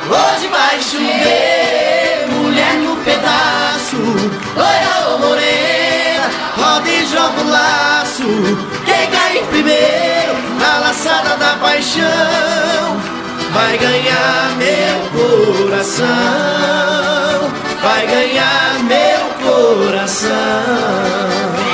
Hoje vai chover, mulher no pedaço, loira ou morena, roda e joga o laço. Quem cair primeiro na laçada da paixão vai ganhar meu coração, vai ganhar meu coração.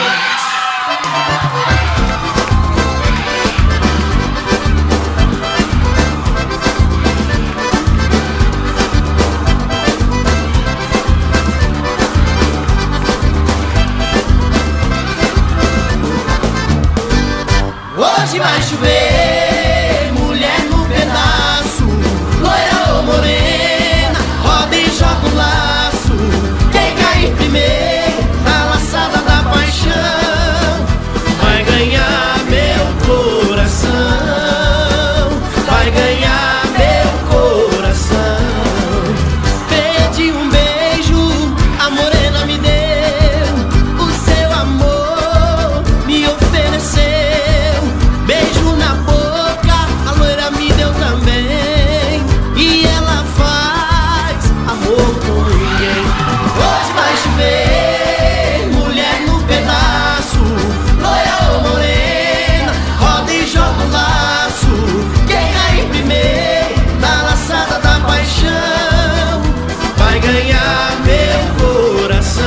Hoje vai chover, mulher no pedaço, loira ou morena, roda e joga o laço. Quem cair primeiro na laçada da paixão vai ganhar meu coração, vai ganhar meu coração. Pedi um beijo, a morena me deu, o seu amor me ofereceu. Beijo na boca, a loira me deu também, e ela faz amor com ninguém. Hoje vai chover, mulher no pedaço, loira ou morena, roda e joga o laço. Quem cair primeiro na laçada da paixão vai ganhar meu coração,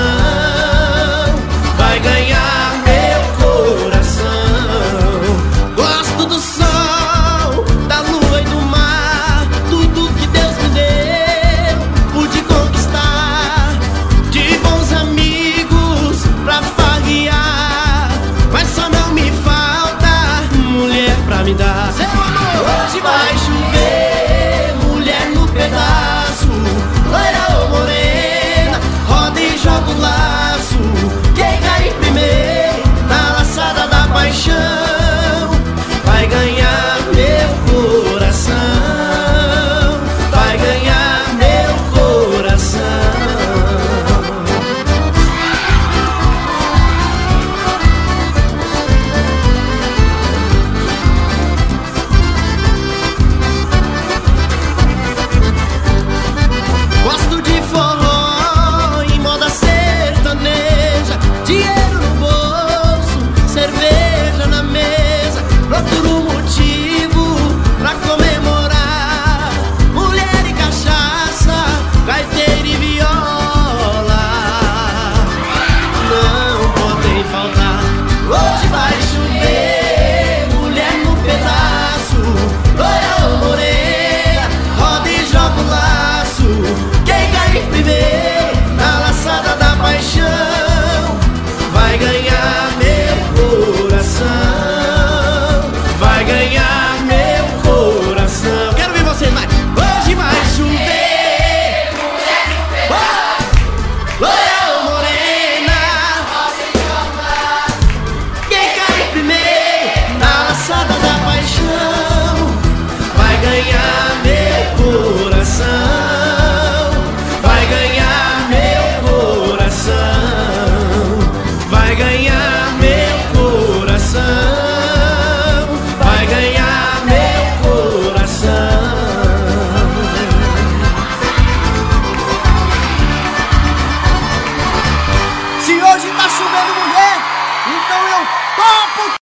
vai ganhar meu coração. Gosto do sol, da lua e do mar, tudo que Deus me deu pude conquistar. De bons amigos pra farrear, mas só não me falta mulher pra me dar.